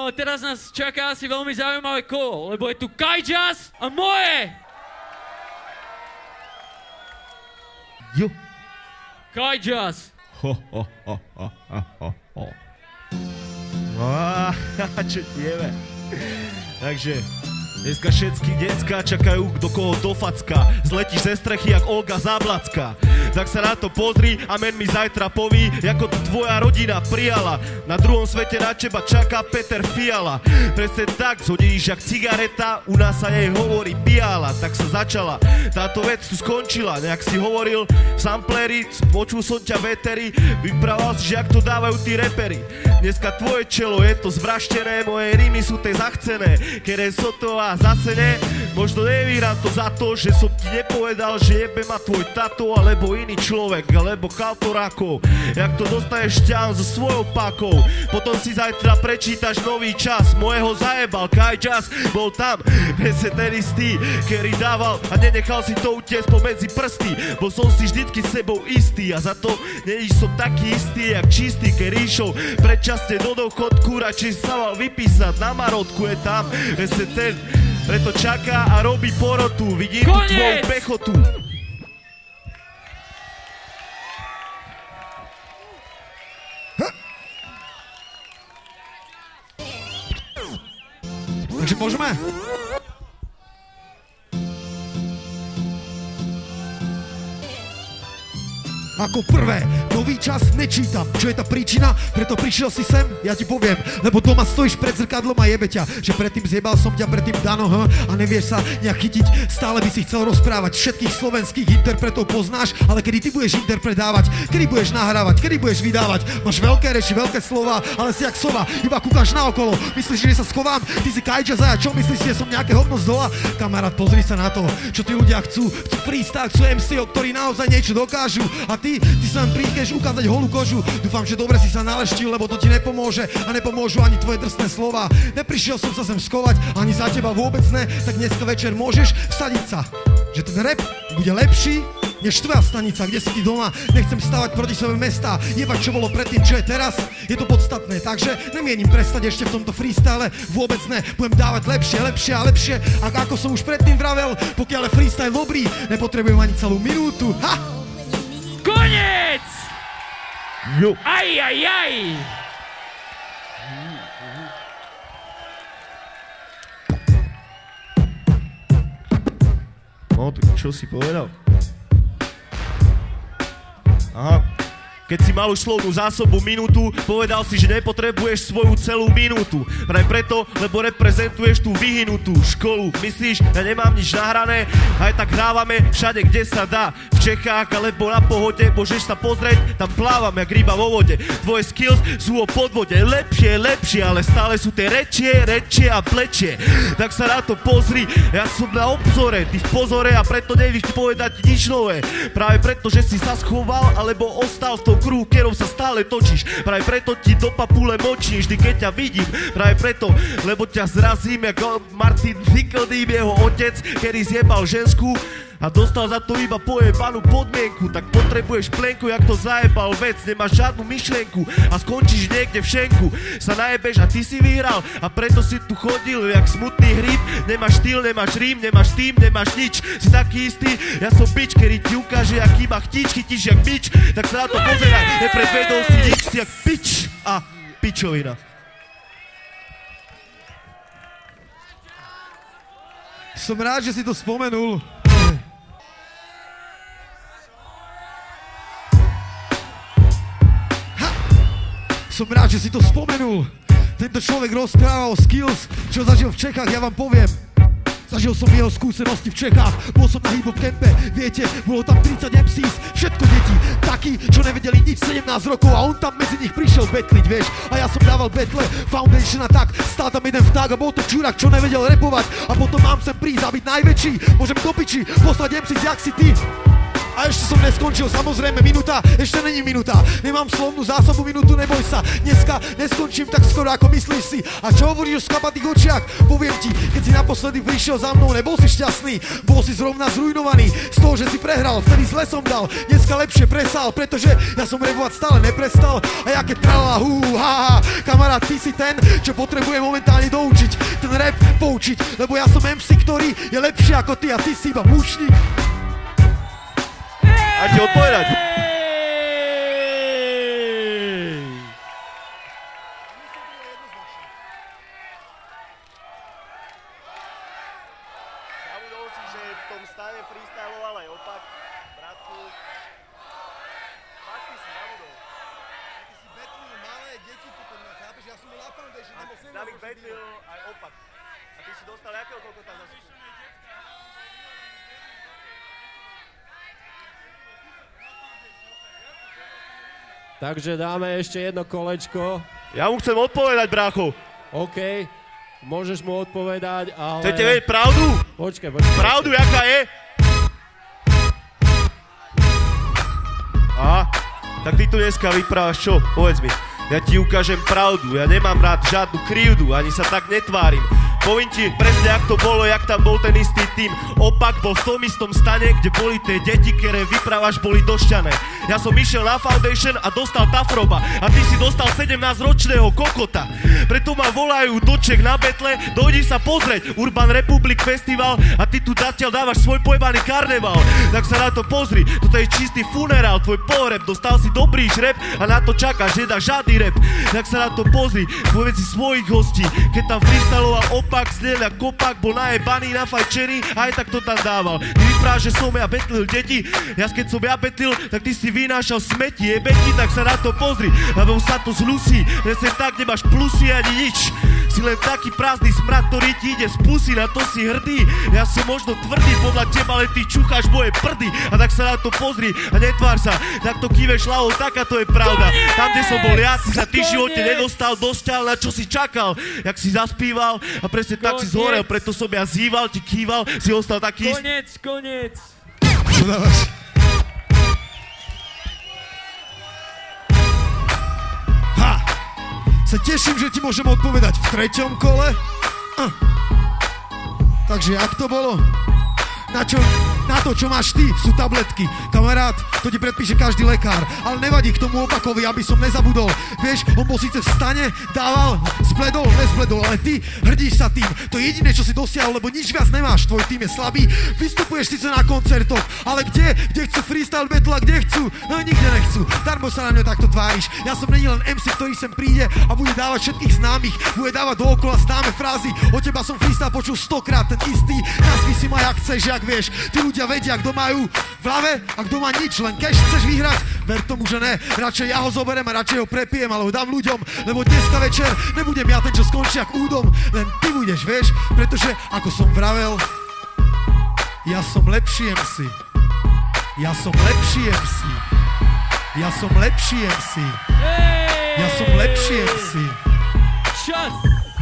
ale teraz nás čaká asi veľmi zaujímavé kolo, lebo je tu Kajjas a moje! Jo. Kajjas. Ho. Čo tieme. Takže dneska všetky decká čakajú, do koho do facka. Zletíš ze strechy jak Olga Záblacká. Tak sa na to pozri a men mi zajtra poví, ako to tvoja rodina prijala. Na druhom svete na teba čaká Peter Fiala. Presne tak, zhodíš jak cigareta, u nás sa jej hovorí piala. Tak sa začala, táto vec tu skončila. Nejak si hovoril v sampleri, počul som ťa veteri, vyprával si, že jak to dávajú tí reperi. Dneska tvoje čelo je to zvraštené, moje rímy sú te zachcené. Kere soto a zase ne, možno nevíram to za to, že som ti nepovedal, že jebe ma tvoj tato, alebo iný človek, alebo kaltorákov. Jak to dostaneš ťahom so svojou pakou, potom si zajtra prečítaš nový čas. Mojeho zajebal, Kajjas bol tam, presne ten istý, ktorý dával a nenechal si to utiecť pomedzi prsty. Bol som si vždycky sebou istý a za to není som taký istý, jak čistý, keď išiel predčasne do dochodku, radšej sa mal vypísať, na marotku je tam, presne ten, preto čaká a robí porotu, vidím tu tvoju pechotu. Takže môžeme? Ako prvé, nový čas nečítam. Čo je tá príčina? Preto prišiel si sem? Ja ti poviem. Lebo doma stojíš pred zrkadlom a jebe ťa, že predtým zjebal som ťa, predtým Dano, a nevieš sa nejak chytiť. Stále by si chcel rozprávať. Všetkých slovenských interpretov poznáš, ale kedy ty budeš interpretávať? Kedy budeš nahrávať? Kedy budeš vydávať? Máš veľké reči, veľké slova, ale si jak sova. Iba kúkaš naokolo. Myslíš, že sa schovám? Ty si Kajjas a ja čo myslíš, že som nejaké hovno z dola? Kamarát, pozri sa na to, čo tí ľudia chcú. Chcú freestyle, chcú MC-o, ktorí naozaj niečo dokážu. A ty sa len prídeš ukázať holú kožu. Dúfam, že dobre si sa naleštil, lebo to ti nepomôže a nepomôžu ani tvoje drsné slova. Neprišiel som sa sem skovať, ani za teba vôbec ne, tak dneska večer môžeš vsadiť sa, že ten rap bude lepší než tvoja stanica, kde si ty doma. Nechcem stavať proti sebe mesta, jebať čo bolo predtým, čo je teraz, je to podstatné, takže nemienim prestať ešte v tomto freestyle, vôbec ne, budem dávať lepšie a lepšie, a ako som už predtým vravel, pokiaľ je freestyle dobrý, nepotrebujem ani celú minútu, ha! Koniec! Jo. Aj. No, tak čo si povedal? Aha. Keď si mal už slovnú zásobu minútu, povedal si, že nepotrebuješ svoju celú minútu. Práve preto, lebo reprezentuješ tú vyhynutú školu. Myslíš, ja nemám nič nahrané? Aj tak hrávame všade, kde sa dá. V Čechách alebo na Pohode, môžeš sa pozrieť, tam plávam jak ryba vo vode. Tvoje skills sú o podvode, lepšie, ale stále sú tie rečie a plečie. Tak sa na to pozri, ja som na obzore, ty v pozore, a preto nevíš povedať nič nové. Práve preto, že si sa schoval alebo ostal v tom kruhu, kerom sa stále točíš. Práve preto ti do papule močíš, vždy keď ťa vidím. Práve preto, lebo ťa zrazím ako Martin Nickeldým, jeho otec, ktorý zjebal žensku a dostal za to iba pojebanú podmienku. Tak potrebuješ plenku, jak to zajebal vec, nemáš žiadnu myšlienku a skončíš niekde v šenku. Sa najebeš a ty si vyhral a preto si tu chodil jak smutný hríb. Nemáš štýl, nemáš rím, nemáš tým, nemáš nič. Si taký istý, ja som bič, ktorý ti ukáže, jak iba chytíš jak bič. Tak sa na to pozeraj, nepredvedol si nič, si jak pič a pičovina. Som rád, že si to spomenul. Som rád, že si to spomenul. Tento človek rozpráva o skills, čo zažil v Čechách, ja vám poviem. Zažil som jeho skúsenosti v Čechách, bol som na hip-hop kempe, viete, bolo tam 30 MCs, všetko deti, takí, čo nevedeli nič 17 rokov, a on tam medzi nich prišiel betliť, vieš, a ja som dával betle Foundation a tak, stál tam jeden vták a bol to čurák, čo nevedel repovať, a potom mám sem prísť a byť najväčší, môžem do piči poslať MCs, jak si ty. A ešte som neskončil, samozrejme, minúta, ešte není minúta. Nemám slovnú zásobu, minútu, neboj sa. Dneska neskončím tak skoro, ako myslíš si. A čo hovoríš o skapatých očiach? Poviem ti, keď si naposledy prišiel za mnou, nebol si šťastný. Bol si zrovna zrujnovaný z toho, že si prehral, vtedy zle som dal. Dneska lepšie presal, pretože ja som repovať stále neprestal. A ja keď tralala, ha, kamarát, ty si ten, čo potrebuje momentálne doučiť. Ten rap poučiť, lebo ja som MC, ktorý je lepší ako ty a ty si iba mušník. A ti odpovedať. Zabudol si, že v tom stave freestyloval aj opak. Bratku. Fakt ty si zabudol. Ty si betlil malé deti, potom chápeš, ja som bol na foundation, nebo sem David betlil aj opak. A ty si dostal jakého kokota za skúšku? Takže dáme ešte jedno kolečko. Ja mu chcem odpovedať, brácho. OK, môžeš mu odpovedať, ale... Chcete vedieť pravdu? Počkaj. Pravdu, jaká je? Aha, tak ty tu dneska vyprávaš čo? Povedz mi. Ja ti ukážem pravdu, ja nemám rád žiadnu krivdu, ani sa tak netvárim. Poviem ti presne, jak to bolo, jak tam bol ten istý tým. Opak bol v tom istom stane, kde boli tie deti, ktoré vyprávaš, boli došťané. Ja som išiel na foundation a dostal tafroba a ty si dostal 17-ročného kokota. Preto ma volajú do Čech na betle, dojdi sa pozrieť Urban Republic Festival a ty tu zatiaľ dávaš svoj pojebaný karneval. Tak sa na to pozri, toto je čistý funerál, tvoj pohreb, dostal si dobrý žreb a na to čakáš, nedáš žiadny rap. Tak sa na to pozri, povedz si svojich hostí, keď tam freestyloval opak, znel jak kopak, bol najebaný, nafajčený a aj tak to tam dával. Ty vyprávaš, že som ja betlil deti, ja keď som ja betlil, tak ty si vynášal smeti, jebeti, tak sa na to pozri, lebo sa to zlusí, presne tak, nemáš plusy ani nič. Si len taký prázdny smrad, ktorý ti ide z pusy, na to si hrdý. Ja som možno tvrdý podľa teba, ale ty čucháš moje prdy. A tak sa na to pozri a netvár sa, tak to kýveš hlavou, taká to je pravda. Tam, kde som bol ja, si sa ty v živote nedostal, dostal, na čo si čakal, jak si zaspíval a presne tak si zhorel, preto som ja zýval, ti kýval, si ostal taký istý. Koniec. Čo dávaš? Ha! Sa teším, že ti môžem odpovedať v 3. kole. Takže jak to bolo? Na to, čo máš ty, sú tabletky. Kamarát, to ti predpíše každý lekár. Ale nevadí k tomu opakovi, aby som nezabudol. Vieš, on bol síce v stane, dával, nezbledol, ale ty hrdíš sa tým. To je jediné, čo si dosiahol, lebo nič viac nemáš. Tvoj tým je slabý, vystupuješ síce na koncertoch, ale kde? Kde chcú freestyle battle a kde chcú? No nikde nechcú. Darmo sa na mňa takto tváriš. Ja som není len MC, ktorý sem príde a bude dávať všetkých známych, bude dávať dookola známe frázy. Od teba som freestyle počul 100-krát, ten istý. Nazvi si ma jak chceš, jak vieš. Tí ľudia vedia, kto majú v hlave a kto má nič. Len keď chceš vyhrať, ver tomu, že ne. Radšej ja ho zoberiem a radšej ho prepijem, ale ho dám ľuďom, lebo dneska večer nebudem ja ten, čo skončí jak údom. Len ty budeš, vieš, pretože ako som vravel, ja som lepší MC. Ja som lepší MC. Ja som lepší MC. Ja som lepší MC. Čas.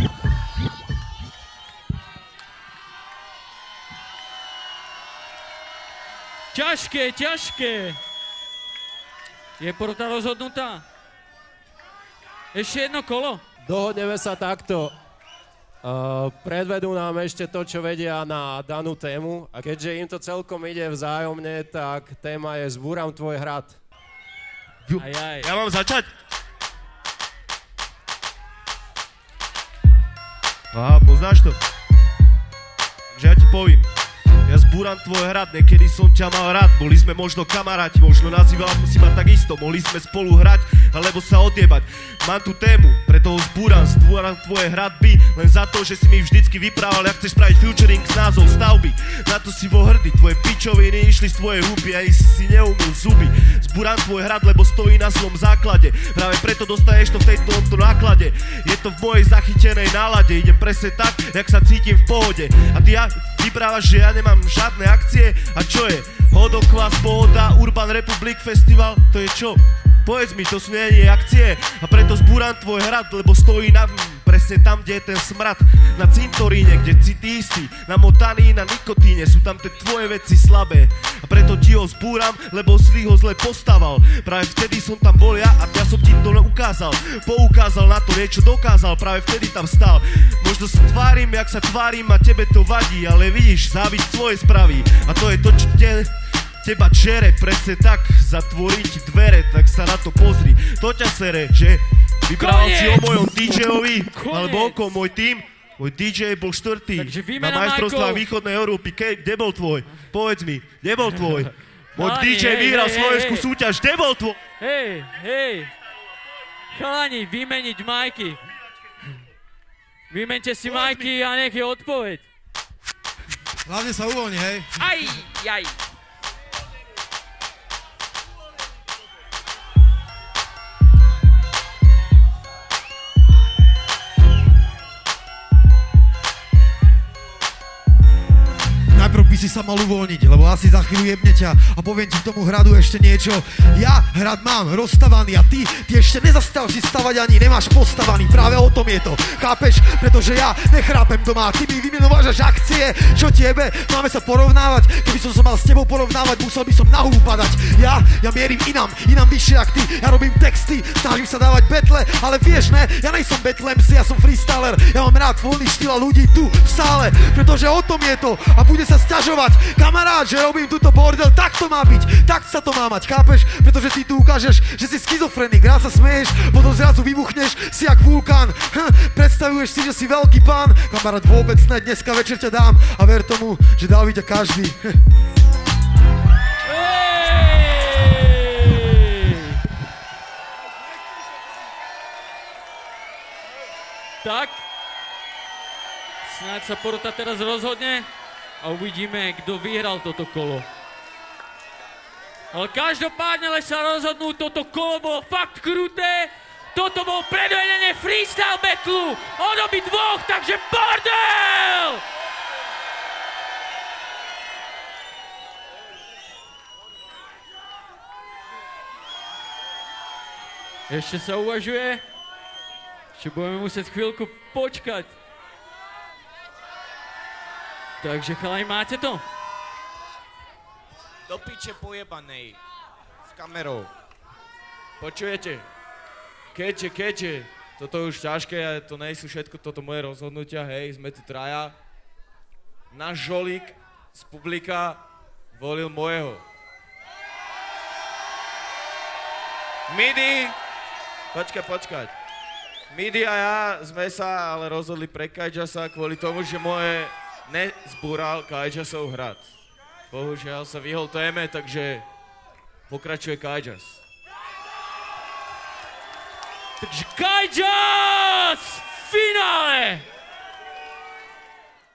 Ťažké. Je porota rozhodnutá? Ešte jedno kolo? Dohodneme sa takto. Predvedú nám ešte to, čo vedia na danú tému. A keďže im to celkom ide vzájomne, tak téma je Zbúram tvoj hrad. Aj. Ja mám začať? Aha, poznáš to? Takže ja ti poviem. Ja zbúram tvoj hrad, niekedy som ťa mal rád. Boli sme možno kamaráti, možno nazýval si ma takisto. Mohli sme spolu hrať, alebo sa odjebať. Mám tu tému, preto ho zbúram tvoje hradby. Len za to, že si mi vždycky vyprával, jak chceš spraviť featuring s názov stavby. Na to si bol hrdý, tvoje pičoviny išli z tvojej huby, ani si neumil zuby. Zbúram tvoj hrad, lebo stojí na svojom základe. Práve preto dostaneš to v tomto náklade. Je to v mojej zachytenej nálade. Idem presne tak, jak sa cítim v pohode. A ty vyprávaš, že ja nemám žiadne akcie. A čo je? Hodokvás, pohoda, Urban Republic Festival, to je čo? Povedz mi, to sú nie akcie. A preto zbúram tvoj hrad, lebo stojí na... presne tam, kde je ten smrad. Na cintoríne, kde si ty istý, namotaný na nikotíne, sú tam tie tvoje veci slabé. A preto ti ho zbúram, lebo si ho zle postaval. Práve vtedy som tam bol ja a ja som ti to ukázal. Poukázal na to, niečo dokázal, práve vtedy tam stál. Možno sa tvárim, jak sa tvárim a tebe to vadí, ale vidíš, závisť svoje spraví. A to je to, čo teba čere, presne tak, zatvoriť dvere, tak sa na to pozri. To ťa sere, že vyprával si o mojom DJ-ovi, alebo oko môj tým. Môj DJ bol štvrtý na majstrovstvách východnej Európy. Kde bol tvoj? Povedz mi, kde bol tvoj? Môj DJ vyhral slovenskú súťaž, kde bol tvoj? Hej, chalani, vymeniť majky. Vymente si majky a nech je odpoveď. Hlavne sa uvoľni, hej. Aj. Najprv by si sa mal uvoľniť, lebo asi za chvíľu jebne ťa a poviem ti k tomu hradu ešte niečo. Ja hrad mám rozstavaný a ty ešte nezastal si stavať ani nemáš postavaný. Práve o tom je to, chápeš? Pretože ja nechrápem doma, ty mi vymenováš až akcie, čo tebe? Máme sa porovnávať, keby som sa mal s tebou porovnávať, musel by som na hubu padať. Ja mierim inám vyššie jak ty, ja robím texty, snažím sa dávať betle, ale vieš ne, ja nejsom betlemsi, ja som freestyler, ja mám rád voľný štýl a ľudí tu v sále, pretože o tom je to a bude sa sťažovať, kamarát, že robím túto bordel, tak to má byť, tak sa to má mať, chápeš? Pretože ty tu ukážeš, že si schizofrenik, raz sa smeješ, potom zrazu vybuchneš, si jak vulkán, predstavuješ si, že si veľký pán, kamarát, vôbec ne, dneska večer ťa dám a ver tomu, že dal by ťa každý. Tak, snáď sa porota teraz rozhodne a uvidíme, kto vyhral toto kolo. Ale každopádne, ale sa rozhodnú, toto kolo bolo fakt kruté. Toto bol predvedenie freestyle battlu od obi dvoch, takže bordel! Ešte sa uvažuje. Ešte budeme musieť chvíľku počkať. Takže chalani, máte to? Do piče pojebanej. S kamerou. Počujete? Keďže, toto je už ťažké, to nejsú všetko toto moje rozhodnutia, hej, sme tu traja. Náš žolík z publika volil mojeho. Midi, počkať. Midi a ja sme sa ale rozhodli pre Kajjasa kvôli tomu, že moje nezbúral Kajjasov hrad. Bohužiaľ sa vyhol téme, takže pokračuje Kajjas. Takže Kajjas v finále!